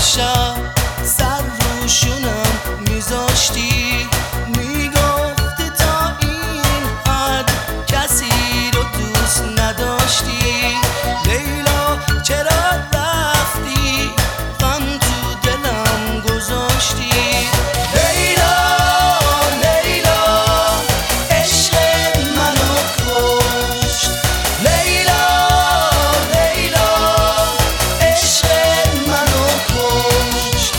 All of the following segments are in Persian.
شب سر روشونم میذاشتی، میگفتی تا این حد کسی رو دوست نداشتی. لیلا چرا رفتی، غم تو دلم گذاشتی. لیلا لیلا عشق منو کشت. لیلا لیلا عشق منو کشت.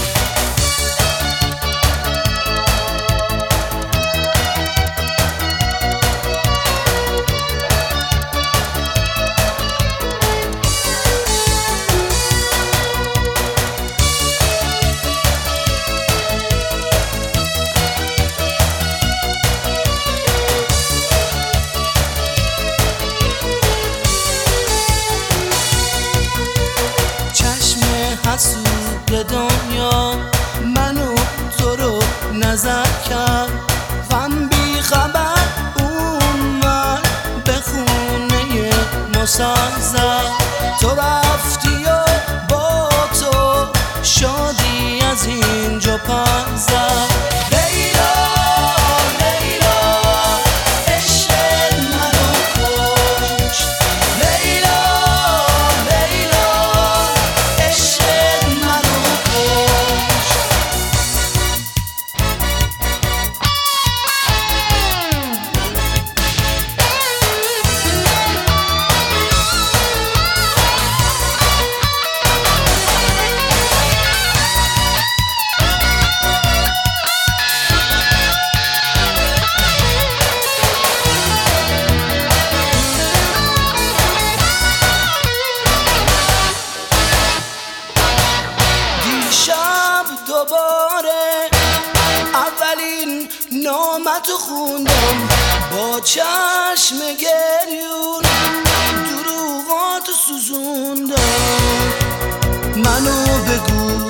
حسود دنیا منو تو رو نظر کرد، غم بی خبر اومد به خونه مسلسل. تو رفتی و با تو شادی از اینجا پر زد. لیلا لیلا عشق منو کشت. لیلا لیلا عشق منو کشت. دیشب دوباره اولین نامتو خوندم، با چشم گریون دروغاتو سوزوندم. منو بگو